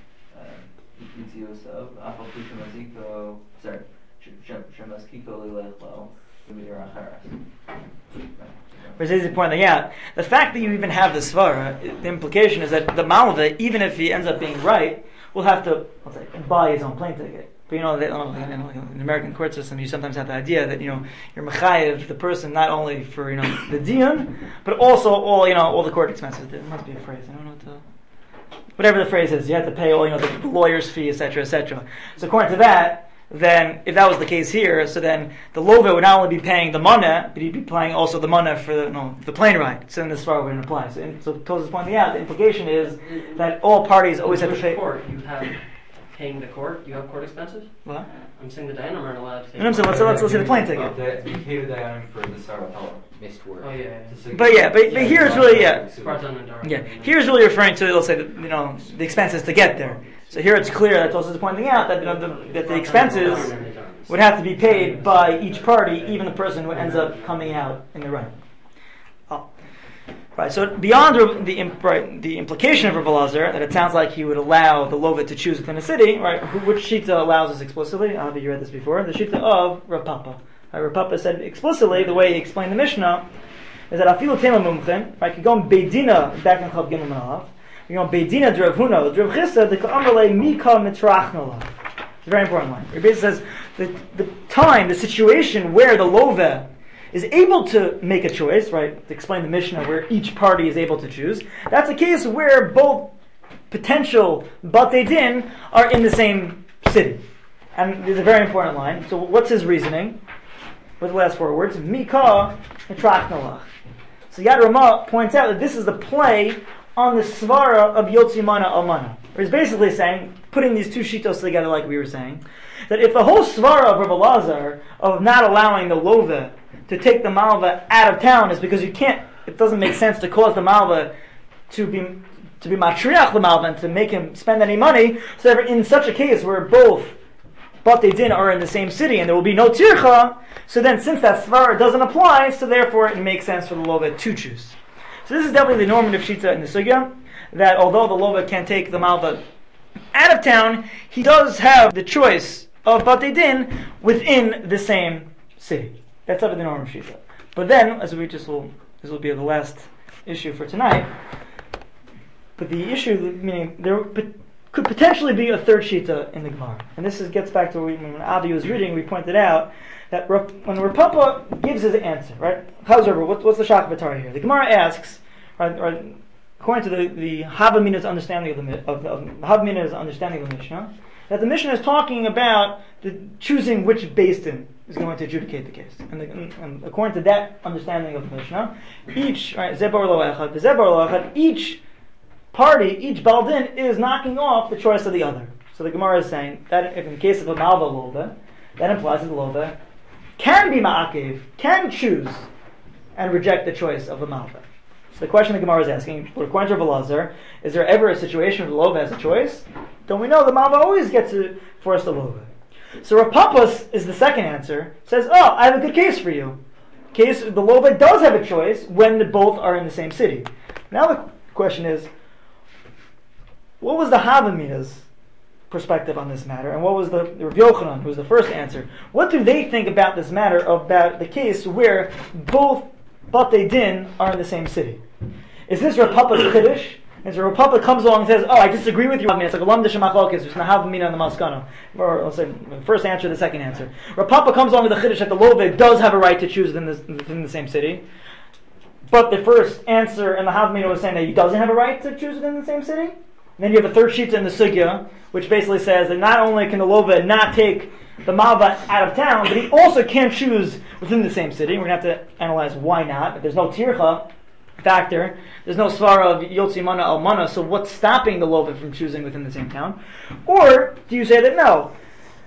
יציאותיו, אף על פי שמזיקו, sorry, שמזקיקו ללך לו במדינה אחרת. Which is pointing out the fact that you even have the svara. The implication is that the malva, even if he ends up being right, will have to let's say, buy his own plane ticket. But you know, they, in the American court system, you sometimes have the idea that you know you're mechayev the person not only for you know the dion, but also all you know all the court expenses. There must be a phrase. I don't know what to. Whatever the phrase is, you have to pay all you know the, the lawyer's fee, et cetera, et cetera. So according to that, then if that was the case here, so then the lova would not only be paying the mana, but he'd be paying also the mana for the, you know, the plane ride. So then this far wouldn't apply. So, and, so Toz is pointing out the implication is that all parties always have to pay. Court, you have paying the court. You have court expenses. What? I'm saying the Dayanim aren't allowed to. Take No, I'm saying, let's, let's, let's see the plane ticket. You pay the Dayanim for the Saratala. Missed work. Oh yeah. yeah. But yeah, but, but here it's really yeah. Spartan and Dara. Yeah, here's really referring to, let's say, the, you know, the expenses to get there. So here it's clear that Tosa is pointing out that, you know, the, that the expenses would have to be paid by each party, even the person who ends up coming out in the right. Oh. Right, so beyond the imp- right, the implication of Rav Elazar, that it sounds like he would allow the Lovet to choose within a city, right? Who, which Shita allows us explicitly? Avi, you read this before. The Shita of Rav Papa. Right, Rav Papa said explicitly, the way he explained the Mishnah, is that Afilu Tema Mumchen, right? You go on Beidina, back in Chav Gimel Menalav, you go on Beidina Drav Huna, Drav Chissa, the Ka'amalei Mika Mitrachnala. It's a very important line. It basically says the, the time, the situation where the Lovet is able to make a choice, right, to explain the Mishnah where each party is able to choose. That's a case where both potential Batei Din are in the same city. And there's a very important line. So what's his reasoning? What's the last four words? Mika Mitrachnalach. So Yad Ramah points out that this is the play on the Svara of Yotzi Mana Almana. He's basically saying, putting these two shitos together like we were saying, that if the whole Svara of Rav Elazar of not allowing the Love to take the malva out of town is because you can't, it doesn't make sense to cause the malva to be to be matriach the malva and to make him spend any money. So therefore, in such a case where both Batei Din are in the same city and there will be no tircha, so then since that svara doesn't apply, so therefore it makes sense for the lova to choose. So this is definitely the normative shita in the sugya, that although the lova can take the malva out of town, he does have the choice of Batei Din within the same city. That's up in the normal shita. But then, as we just will, this will be the last issue for tonight. But the issue, meaning there could potentially be a third shita in the Gemara, and this is, gets back to when, when Avi was reading. We pointed out that when Rav Papa gives his answer, right? However, what, what's the shach b'tara here? The Gemara asks, right, right, according to the the Havamina's understanding of the of, of Havamina's understanding of the Mishnah, that the Mishnah is talking about the choosing which Beis Din is going to adjudicate the case. And, the, and, and according to that understanding of the Mishnah, each, right, Zebar Lo Echad, Zebar Lo Echad, each party, each Baal Din is knocking off the choice of the other. So the Gemara is saying that if in the case of a Malva Lova, that implies that the Lova can be Ma'akev, can choose and reject the choice of the Malva. So the question the Gemara is asking, according to Rav Elazar, is there ever a situation where the Lova has a choice? Don't we know the Malva always gets to force the Lova? So Rav Papas is the second answer, says, oh, I have a good case for you. Case the Lova does have a choice when the both are in the same city. Now the question is, what was the Havamina's perspective on this matter, and what was the, the Rav Yochanan, who was the first answer? What do they think about this matter, about the case where both Batei Din are in the same city? Is this Rav Papa's Kiddush? As Rav Papa comes along and says, oh, I disagree with you. I mean, it's like a lam d'shemachlokes, there's nahavamina and the maskana. Or, let's say, the first answer, the second answer. Rav Papa comes along with the chiddush that the Love does have a right to choose within the, within the same city. But the first answer and the Havamina was saying that he doesn't have a right to choose within the same city. And then you have a third sheet in the sugya, which basically says that not only can the Love not take the Malva out of town, but he also can't choose within the same city. We're going to have to analyze why not. If there's no tircha factor, there's no svara of Yotzi Mana Al Mana, so what's stopping the Lova from choosing within the same town? Or do you say that no,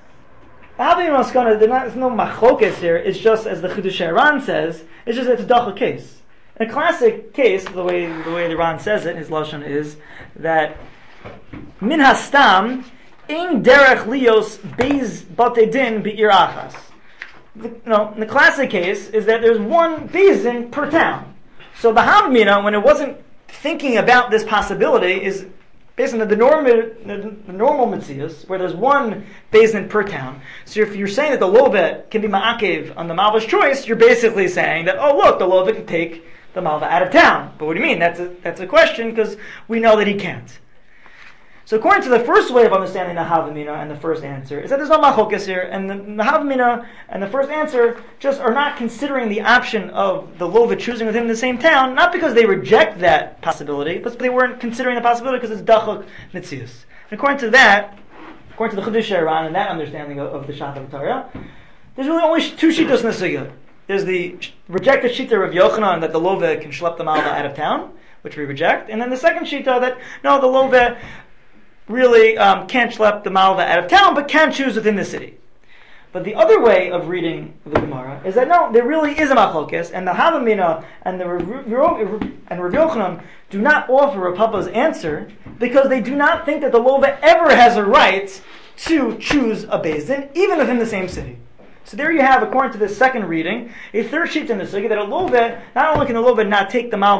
there's no machlokes here, it's just, as the Chidush Ran says, it's just it's a dacha case. In a classic case, the way the way the Ran says it, his lashon is that min hastam in derech lios beis batei din be'ir achas. You know, in the classic case is that there's one beis din per town. So the Havamina, when it wasn't thinking about this possibility, is based on the, the, normal, the, the normal Metzius, where there's one beis din per town. So if you're saying that the Lovet can be Ma'akev on the Malva's choice, you're basically saying that, oh look, the Lovet can take the Malva out of town. But what do you mean? That's a, that's a question, because we know that he can't. So according to the first way of understanding the Havamina and the first answer, is that there's no machokes here, and the, the Havamina and the first answer just are not considering the option of the Lova choosing within the same town, not because they reject that possibility, but they weren't considering the possibility because it's dachok mitzius. And according to that, according to the Chidush Ran and that understanding of, of the Shach Torah, there's really only two shitos in the sugya. There's the rejected shita of Yochanan that the Lova can schlep the Malva out of town, which we reject, and then the second shita that no, the Lova really um, can't schlep the Malva out of town, but can choose within the city. But the other way of reading the Gemara is that no, there really is a machlokes, and the Havamina and the and Rav Yochanan do not offer Rav Papa's answer because they do not think that the Lova ever has a right to choose a beis din, even within the same city. So there you have, according to this second reading, a third sheet in the sugya that a Lova, not only can the Lova not take the Malva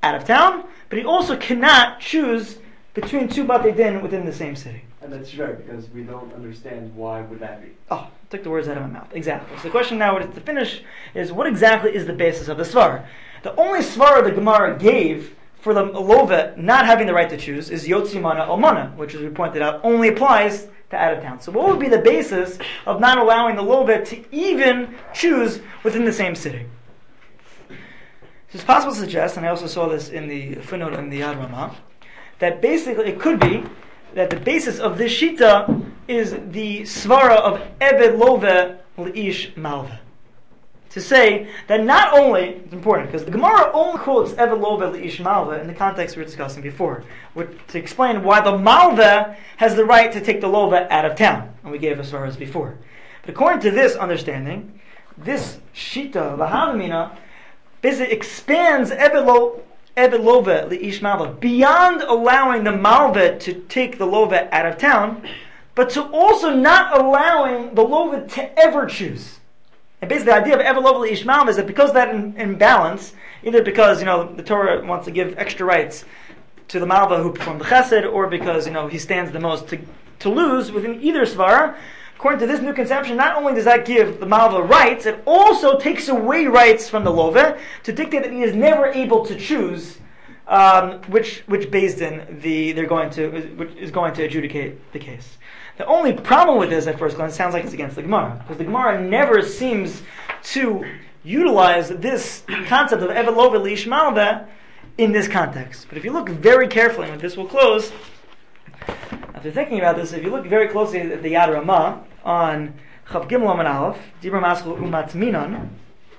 out of town, but he also cannot choose between two Batei Din within the same city. And that's right, because we don't understand why would that be. Oh, took the words out of my mouth. Exactly. So the question now to finish is, what exactly is the basis of the Svar? The only Svar the Gemara gave for the Love not having the right to choose is Yotzi Mana Almana, which, as we pointed out, only applies to out of town. So what would be the basis of not allowing the Love to even choose within the same city? So it's possible to suggest, and I also saw this in the footnote in the Yad Ramah, that basically it could be that the basis of this Shita is the Svara of Eved Love Leish Malva. To say that not only, it's important, because the Gemara only quotes Eved Love Leish Malva in the context we were discussing before, which, to explain why the Malva has the right to take the Lova out of town, and we gave as far as before. But according to this understanding, this Shita, the Havamina, basically expands Eved Lo Eved Lova Leish Malva beyond allowing the Malva to take the Lova out of town, but to also not allowing the Lova to ever choose. And basically the idea of Eved Lova Leish Malva is that because of that in, imbalance, either because, you know, the Torah wants to give extra rights to the Malva who performed the Chesed, or because, you know, he stands the most to, to lose within either Svara, according to this new conception, not only does that give the Malva rights, it also takes away rights from the Love to dictate that he is never able to choose um, which which Beis Din the they're going to which is going to adjudicate the case. The only problem with this, at first glance, sounds like it's against the Gemara, because the Gemara never seems to utilize this concept of Eved Lova Leish Malva in this context. But if you look very carefully, and this will close, after thinking about this, if you look very closely at the Yad Ramah on Chav Gimel Amud Aleph, Dibra Maschel Umat Minon,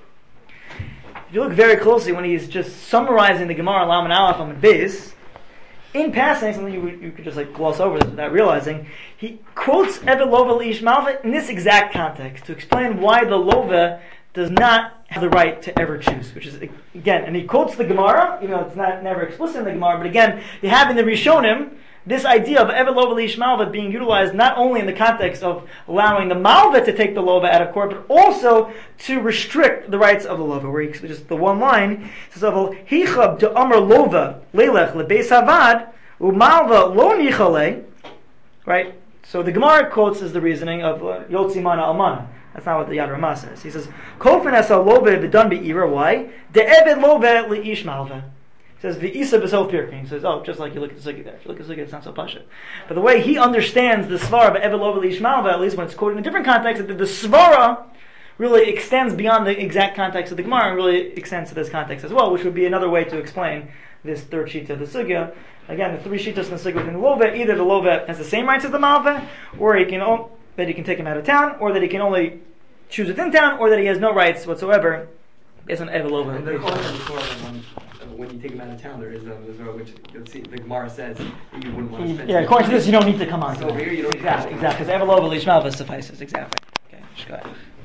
if you look very closely when he's just summarizing the Gemara on Amud Aleph on Beis, in passing, something you, you could just like gloss over this without realizing, he quotes Eved Lova Leish Malva in this exact context to explain why the Lova does not have the right to ever choose, which is, again, and he quotes the Gemara, even though it's not never explicit in the Gemara, but again, you have in the Rishonim this idea of Eved Lova Leish Malva being utilized not only in the context of allowing the Malva to take the Lova out of court, but also to restrict the rights of the Lova, where he, just the one line says, Hichab de Amar Lova Leilech lebeis Havad uMalva lo nichale. Right? So the Gemara quotes as the reasoning of uh, Yotzi Mana Almana. That's not what the Yad Ramah says. He says, Kofen es al Lova v'dan be'ira. Why? De Eved Lova leish Malva. He says, V'isa b'sel pirkin. He says, oh, just like you look at the Sugi there. If you look at the Sugi, it's not so pasha. But the way he understands the Svara of Eved Lova Leish Malva, at least when it's quoted in a different context, that the Svara really extends beyond the exact context of the Gemara and really extends to this context as well, which would be another way to explain this third shita of the Sugya. Again, the three shitas in the Sugya within the Lova, either the Lova has the same rights as the Malva, or he can o- that he can take him out of town, or that he can only choose within town, or that he has no rights whatsoever based on Eved Lova. And the Torah, the Torah, um, when you take him out of town, there is a Mizrah, which you'll see, the Gemara says that you wouldn't want to spend. Yeah, according to this, you don't need to come on. So over here, you don't exactly, exactly, because Eved Lova Leish Malva suffices. Exactly. Okay, just go ahead.